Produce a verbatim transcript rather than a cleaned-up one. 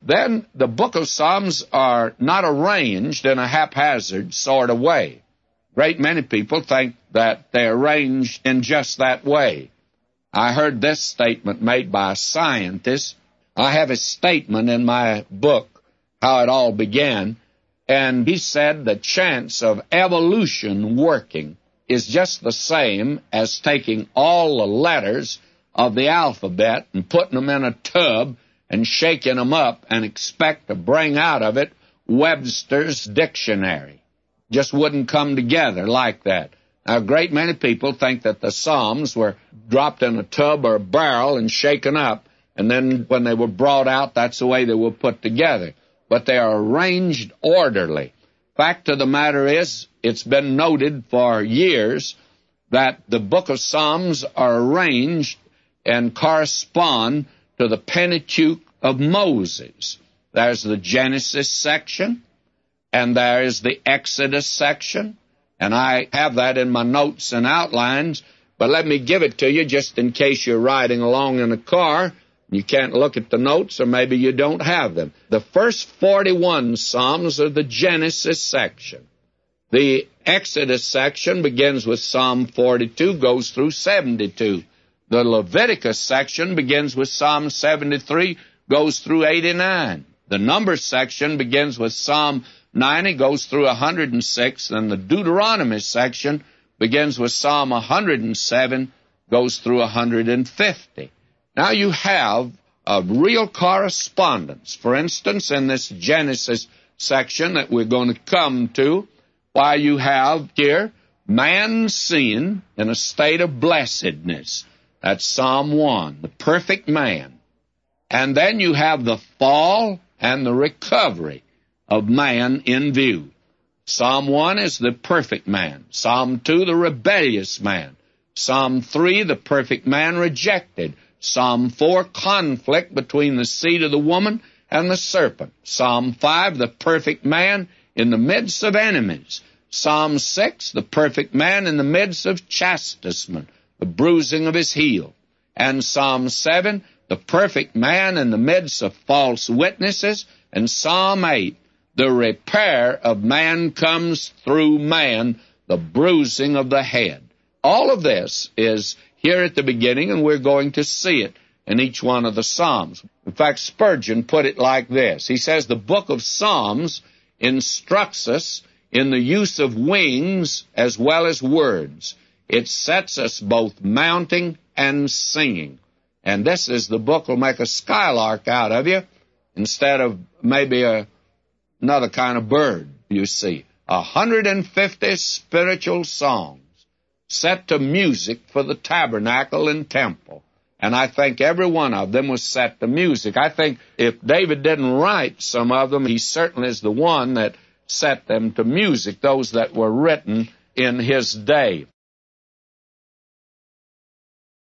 Then the book of Psalms are not arranged in a haphazard sort of way. Great many people think that they're arranged in just that way. I heard this statement made by a scientist. I have a statement in my book, How It All Began, and he said the chance of evolution working is just the same as taking all the letters of the alphabet and putting them in a tub and shaking them up and expect to bring out of it Webster's dictionary. Just wouldn't come together like that. Now, a great many people think that the Psalms were dropped in a tub or a barrel and shaken up, and then when they were brought out, that's the way they were put together. But they are arranged orderly. Fact of the matter is, it's been noted for years that the book of Psalms are arranged and correspond to the Pentateuch of Moses. There's the Genesis section, and there is the Exodus section, and I have that in my notes and outlines, but let me give it to you just in case you're riding along in a car. You can't look at the notes, or maybe you don't have them. The first forty-one Psalms are the Genesis section. The Exodus section begins with Psalm forty-two, goes through seventy-two. The Leviticus section begins with Psalm seventy-three, goes through eighty-nine. The Numbers section begins with Psalm ninety, goes through one hundred six, and the Deuteronomy section begins with Psalm one hundred seven, goes through one hundred fifty. Now you have a real correspondence. For instance, in this Genesis section that we're going to come to, why you have here man's sin in a state of blessedness. That's Psalm one, the perfect man. And then you have the fall and the recovery of man in view. Psalm one is the perfect man. Psalm two, the rebellious man. Psalm three, the perfect man rejected. Psalm four, conflict between the seed of the woman and the serpent. Psalm five, the perfect man in the midst of enemies. Psalm six, the perfect man in the midst of chastisement, the bruising of his heel. And Psalm seven, the perfect man in the midst of false witnesses. And Psalm eight, the repair of man comes through man, the bruising of the head. All of this is here at the beginning, and we're going to see it in each one of the Psalms. In fact, Spurgeon put it like this. He says, the book of Psalms instructs us in the use of wings as well as words. It sets us both mounting and singing. And this is the book will make a skylark out of you instead of maybe a, another kind of bird, you see. one hundred fifty spiritual songs set to music for the tabernacle and temple. And I think every one of them was set to music. I think if David didn't write some of them, he certainly is the one that set them to music, those that were written in his day.